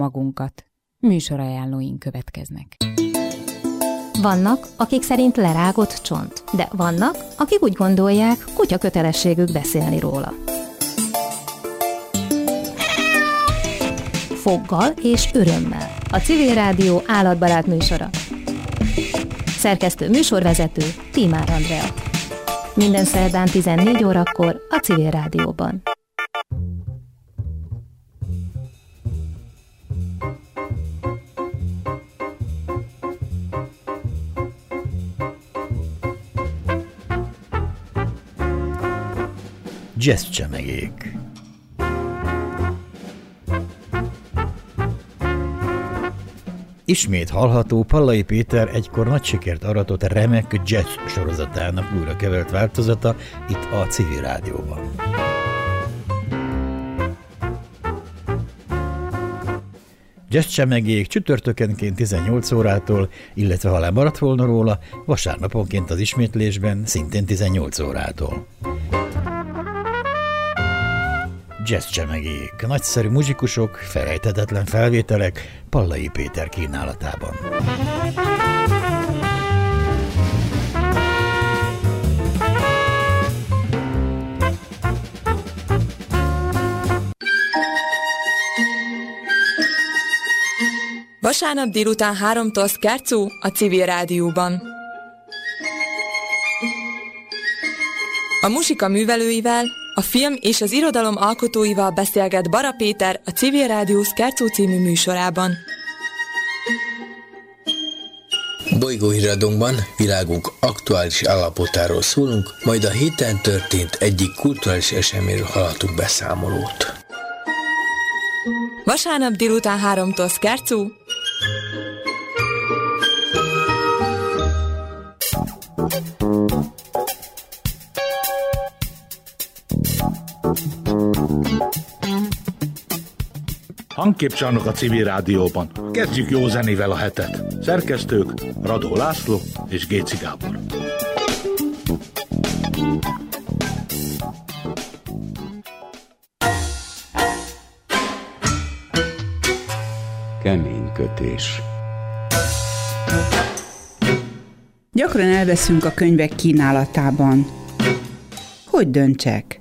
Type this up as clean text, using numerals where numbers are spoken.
magunkat. Műsorajánlóink következnek. Vannak, akik szerint lerágott csont, de vannak, akik úgy gondolják, kutya kötelességük beszélni róla. Foggal és örömmel. A Civil Rádió állatbarát műsora. Szerkesztő műsorvezető Tímár Andrea. Minden szerdán 14 órakor a Civil Rádióban. Jazzcsemegék. Ismét hallható Pallai Péter egykor nagy sikert aratott remek jazz sorozatának újra kevert változata itt a Civil Rádióban. Jazzcsemegék csütörtökenként 18 órától, illetve ha lemaradt volna róla, vasárnaponként az ismétlésben szintén 18 órától. Jazzcsemegék, nagyszerű muzsikusok, felejthetetlen felvételek Pallai Péter kínálatában. Vasárnap délután 3-tól Skercó a Civil Rádióban. A muzsika művelőivel, a film és az irodalom alkotóival beszélget Bara Péter a Civil Rádió Skercó című műsorában. Bolygóhíradónkban világunk aktuális állapotáról szólunk, majd a héten történt egyik kulturális eseményről hallhatunk beszámolót. Vasárnap délután 3-tól Skercó. Hangképcsarnok a Civil Rádióban. Kezdjük jó zenével a hetet. Szerkesztők Radó László és Géci Gábor. Keménykötés. Gyakran elveszünk a könyvek kínálatában. Hogy döntsek?